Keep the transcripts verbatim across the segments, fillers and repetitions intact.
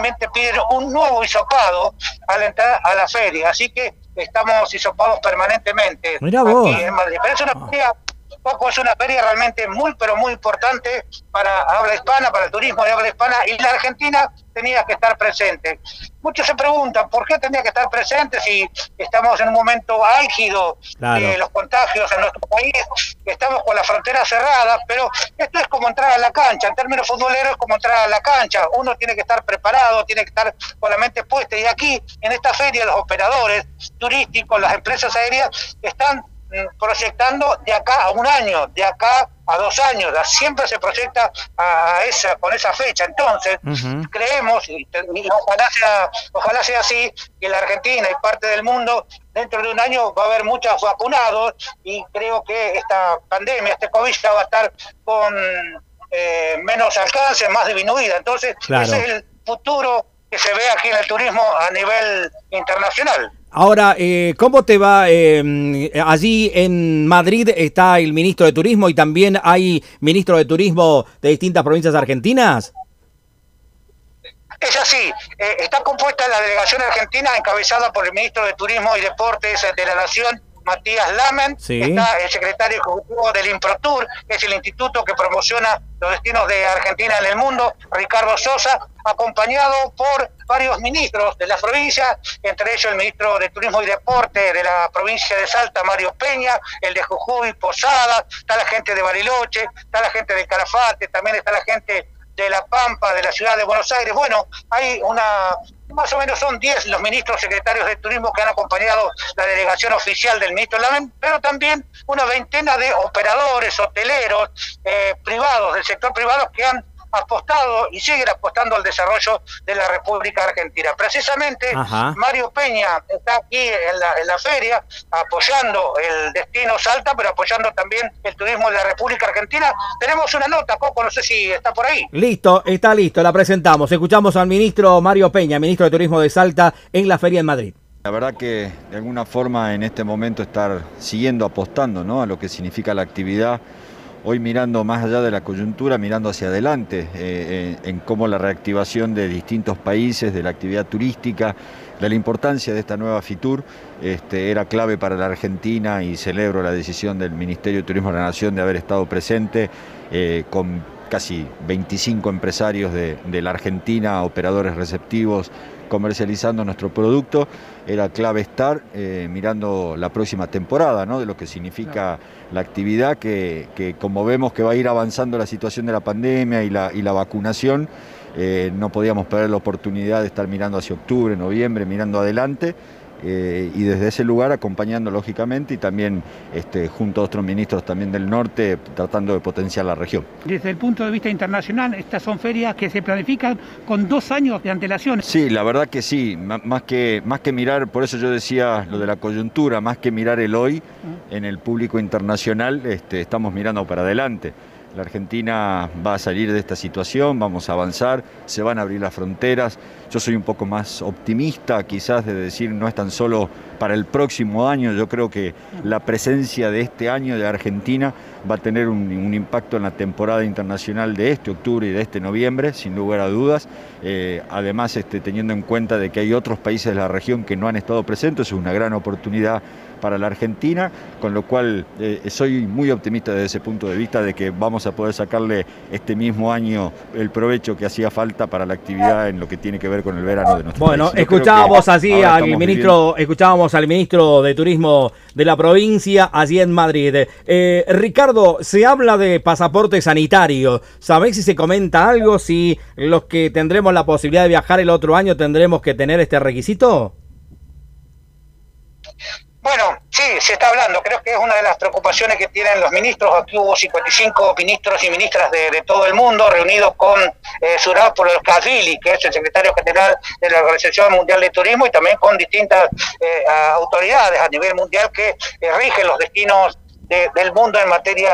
también te piden un nuevo hisopado al entrar a la feria, así que estamos hisopados permanentemente. Mirá vos. Aquí en Madrid. Pero es una feria, poco es una feria realmente muy, pero muy importante para habla hispana, para el turismo de habla hispana, y la Argentina tenía que estar presente. Muchos se preguntan por qué tenía que estar presente si estamos en un momento álgido Claro. de los contagios en nuestro país, estamos con la frontera cerrada, pero esto es como entrar a la cancha, en términos futboleros es como entrar a la cancha, uno tiene que estar preparado, tiene que estar con la mente puesta, y aquí, en esta feria, los operadores turísticos, las empresas aéreas, están proyectando de acá a un año, de acá a dos años, siempre se proyecta a esa, con esa fecha. Entonces, uh-huh. creemos, y, y ojalá sea, ojalá sea así, que la Argentina y parte del mundo, dentro de un año va a haber muchos vacunados, y creo que esta pandemia, este COVID ya va a estar con eh, menos alcance, más disminuida. Entonces, claro. ese es el futuro que se ve aquí en el turismo a nivel internacional. Ahora, eh, ¿cómo te va? Eh, allí en Madrid está el ministro de Turismo y también hay ministro de Turismo de distintas provincias argentinas. Es así, eh, está compuesta la delegación argentina encabezada por el ministro de Turismo y Deportes de la Nación, Matías Lamen. Sí. Está el secretario ejecutivo del INPROTUR, que es el instituto que promociona los destinos de Argentina en el mundo, Ricardo Sosa, acompañado por varios ministros de la provincia, entre ellos el ministro de Turismo y Deporte de la provincia de Salta, Mario Peña, el de Jujuy, Posada, está la gente de Bariloche, está la gente de Calafate, también está la gente de La Pampa, de la ciudad de Buenos Aires. Bueno, hay una, más o menos son diez los ministros secretarios de turismo que han acompañado la delegación oficial del ministro Lamen, pero también una veintena de operadores, hoteleros, eh, privados, del sector privado, que han apostado y siguen apostando al desarrollo de la República Argentina. Precisamente, Ajá. Mario Peña está aquí en la, en la feria apoyando el destino Salta, pero apoyando también el turismo de la República Argentina. Tenemos una nota, Coco, no sé si está por ahí. Listo, está listo, la presentamos. Escuchamos al ministro Mario Peña, ministro de Turismo de Salta, en la feria en Madrid. La verdad que de alguna forma en este momento estar siguiendo apostando, ¿no?, a lo que significa la actividad. Hoy mirando más allá de la coyuntura, mirando hacia adelante, eh, en, en cómo la reactivación de distintos países, de la actividad turística, de la importancia de esta nueva FITUR, este, era clave para la Argentina, y celebro la decisión del Ministerio de Turismo de la Nación de haber estado presente eh, con casi veinticinco empresarios de, de la Argentina, operadores receptivos, comercializando nuestro producto. Era clave estar eh, mirando la próxima temporada, ¿no?, de lo que significa claro. la actividad, que, que como vemos que va a ir avanzando la situación de la pandemia y la, y la vacunación, eh, no podíamos perder la oportunidad de estar mirando hacia octubre, noviembre, mirando adelante. Eh, y desde ese lugar acompañando lógicamente, y también este, junto a otros ministros también del norte, tratando de potenciar la región. Desde el punto de vista internacional, estas son ferias que se planifican con dos años de antelación. Sí, la verdad que sí, más que, más que mirar, por eso yo decía lo de la coyuntura, más que mirar el hoy uh-huh. en el público internacional, este, estamos mirando para adelante. La Argentina va a salir de esta situación, vamos a avanzar, se van a abrir las fronteras. Yo soy un poco más optimista quizás de decir no es tan solo para el próximo año. Yo creo que la presencia de este año de Argentina va a tener un, un impacto en la temporada internacional de este octubre y de este noviembre, sin lugar a dudas. Eh, además, este, teniendo en cuenta de que hay otros países de la región que no han estado presentes, es una gran oportunidad para la Argentina, con lo cual eh, soy muy optimista desde ese punto de vista de que vamos a poder sacarle este mismo año el provecho que hacía falta para la actividad en lo que tiene que ver con el verano de nuestro bueno, país. Bueno, escuchábamos así al ministro, viviendo... escuchábamos al ministro de Turismo de la provincia allí en Madrid. Eh, Ricardo, se habla de pasaporte sanitario. ¿Sabés si se comenta algo? Si los que tendremos la posibilidad de viajar el otro año tendremos que tener este requisito. Bueno, sí, se está hablando. Creo que es una de las preocupaciones que tienen los ministros. Aquí hubo cincuenta y cinco ministros y ministras de, de todo el mundo reunidos con eh, Surapolo Kashvili, que es el secretario general de la Organización Mundial de Turismo, y también con distintas eh, autoridades a nivel mundial que eh, rigen los destinos de, del mundo en materia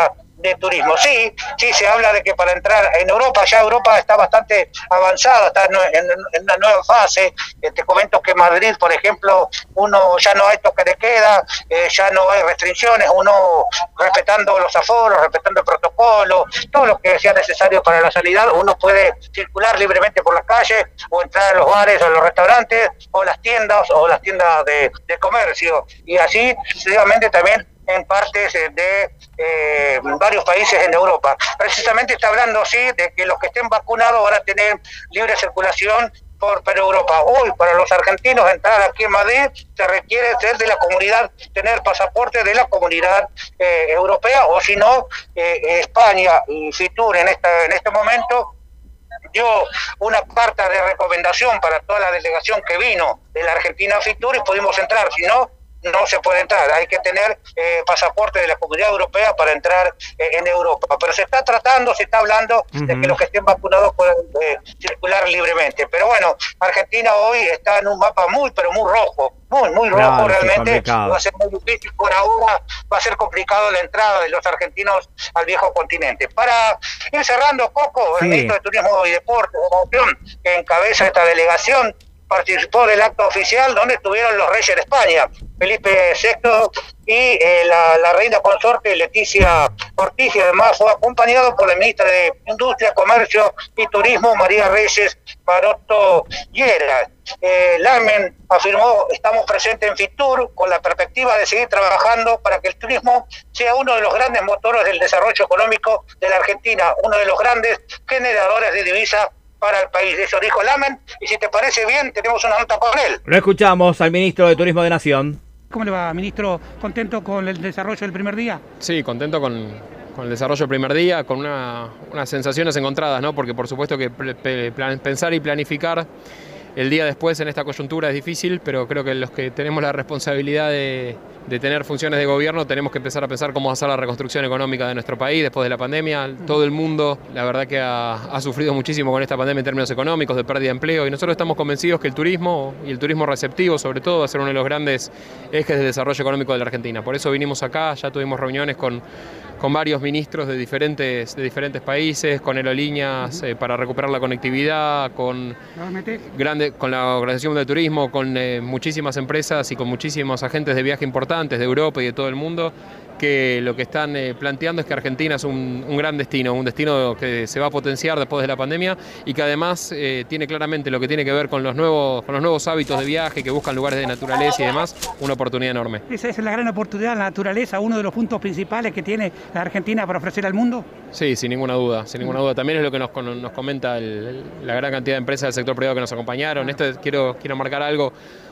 de turismo. Sí, sí, se habla de que para entrar en Europa, ya Europa está bastante avanzada, está en, en, en una nueva fase. Eh, te comento que Madrid, por ejemplo, uno ya no hay toque de queda, eh, ya no hay restricciones, uno respetando los aforos, respetando el protocolo, todo lo que sea necesario para la sanidad, uno puede circular libremente por las calles o entrar a los bares o a los restaurantes o las tiendas o las tiendas de, de comercio, y así sucesivamente también en partes de eh, varios países en Europa. Precisamente está hablando, sí, de que los que estén vacunados van a tener libre circulación por, por Europa. Hoy, para los argentinos, entrar aquí en Madrid se requiere ser de la comunidad, tener pasaporte de la comunidad eh, europea, o si no, eh, España y Fitur en, esta, en este momento dio una carta de recomendación para toda la delegación que vino de la Argentina a Fitur y pudimos entrar, si no, no se puede entrar, hay que tener eh, pasaporte de la Comunidad Europea para entrar eh, en Europa, pero se está tratando, se está hablando uh-huh. de que los que estén vacunados puedan eh, circular libremente, pero bueno, Argentina hoy está en un mapa muy, pero muy rojo, muy, muy rojo claro, realmente, va a ser muy difícil, por ahora va a ser complicado la entrada de los argentinos al viejo continente. Para ir cerrando, Coco, sí. el ministro de Turismo y Deporte de la Nación, que encabeza esta delegación, participó del acto oficial donde estuvieron los reyes de España, Felipe sexto y eh, la, la reina consorte Leticia Ortiz, y además fue acompañado por la ministra de Industria, Comercio y Turismo, María Reyes Maroto Lleras. Eh, Lamen afirmó: estamos presentes en Fitur con la perspectiva de seguir trabajando para que el turismo sea uno de los grandes motores del desarrollo económico de la Argentina, uno de los grandes generadores de divisas para el país. Eso dijo Lamen, y si te parece bien, tenemos una nota con él. Lo escuchamos al ministro de Turismo de Nación. ¿Cómo le va, ministro? ¿Contento con el desarrollo del primer día? Sí, contento con, con el desarrollo del primer día, con una, unas sensaciones encontradas, ¿no? Porque por supuesto que plan, pensar y planificar el día después en esta coyuntura es difícil, pero creo que los que tenemos la responsabilidad de, de tener funciones de gobierno tenemos que empezar a pensar cómo hacer la reconstrucción económica de nuestro país después de la pandemia. Todo el mundo, la verdad que ha, ha sufrido muchísimo con esta pandemia en términos económicos, de pérdida de empleo, y nosotros estamos convencidos que el turismo, y el turismo receptivo sobre todo, va a ser uno de los grandes ejes de desarrollo económico de la Argentina. Por eso vinimos acá, ya tuvimos reuniones con, con varios ministros de diferentes, de diferentes países, con aerolíneas eh, para recuperar la conectividad, con grandes con la Organización Mundial del Turismo, con eh, muchísimas empresas y con muchísimos agentes de viaje importantes de Europa y de todo el mundo, que lo que están eh, planteando es que Argentina es un, un gran destino, un destino que se va a potenciar después de la pandemia y que además eh, tiene claramente lo que tiene que ver con los nuevos, con los nuevos hábitos de viaje, que buscan lugares de naturaleza y demás, una oportunidad enorme. Esa es la gran oportunidad, la naturaleza, uno de los puntos principales que tiene la Argentina para ofrecer al mundo. Sí, sin ninguna duda, sin ninguna duda. También es lo que nos, nos comenta el, el, la gran cantidad de empresas del sector privado que nos acompañaron. Esto quiero, quiero marcar algo.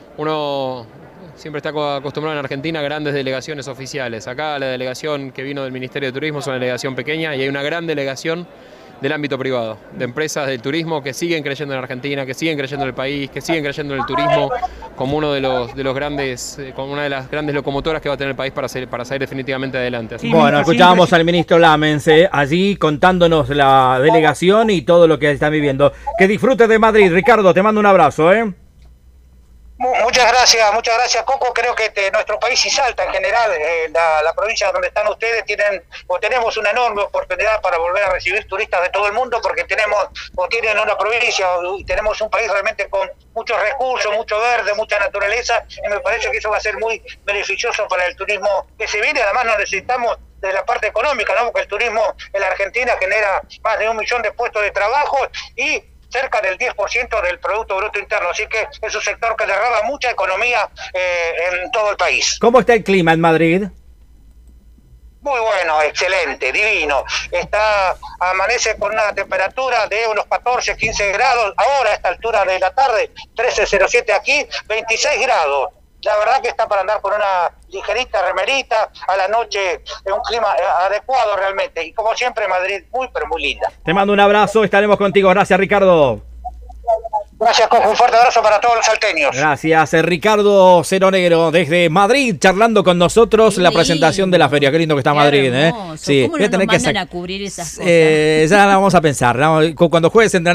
Uno siempre está acostumbrado en Argentina a grandes delegaciones oficiales. Acá la delegación que vino del Ministerio de Turismo es una delegación pequeña y hay una gran delegación del ámbito privado, de empresas del turismo que siguen creyendo en Argentina, que siguen creyendo en el país, que siguen creyendo en el turismo como uno de los de los grandes, como una de las grandes locomotoras que va a tener el país para salir, para salir definitivamente adelante. Así bueno, escuchábamos al ministro Lamens eh, allí contándonos la delegación y todo lo que están viviendo. Que disfrutes de Madrid, Ricardo, te mando un abrazo, ¿eh? Muchas gracias, muchas gracias, Coco. Creo que te, nuestro país y Salta en general, eh, la, la provincia donde están ustedes, tienen o tenemos una enorme oportunidad para volver a recibir turistas de todo el mundo, porque tenemos o tienen una provincia y tenemos un país realmente con muchos recursos, mucho verde, mucha naturaleza, y me parece que eso va a ser muy beneficioso para el turismo que se viene. Además no necesitamos de la parte económica, ¿no? Porque el turismo en la Argentina genera más de un millón de puestos de trabajo y cerca del diez por ciento del Producto Bruto Interno, así que es un sector que derrama mucha economía eh, en todo el país. ¿Cómo está el clima en Madrid? Muy bueno, excelente, divino. Está, amanece con una temperatura de unos catorce, quince grados, ahora a esta altura de la tarde, trece cero siete aquí, veintiséis grados. La verdad que está para andar con una ligerita remerita, a la noche en un clima adecuado realmente. Y como siempre, Madrid muy, pero muy linda. Te mando un abrazo, estaremos contigo. Gracias, Ricardo. Gracias, Coco. Un fuerte abrazo para todos los salteños. Gracias, Ricardo Ceronegro, desde Madrid, charlando con nosotros. Qué la presentación de la feria. Qué lindo que está Qué Madrid, hermoso. ¿eh? Sí. ¿Cómo no nos mandan que a cubrir esas cosas? Eh, ya la vamos a pensar. Cuando jueves entran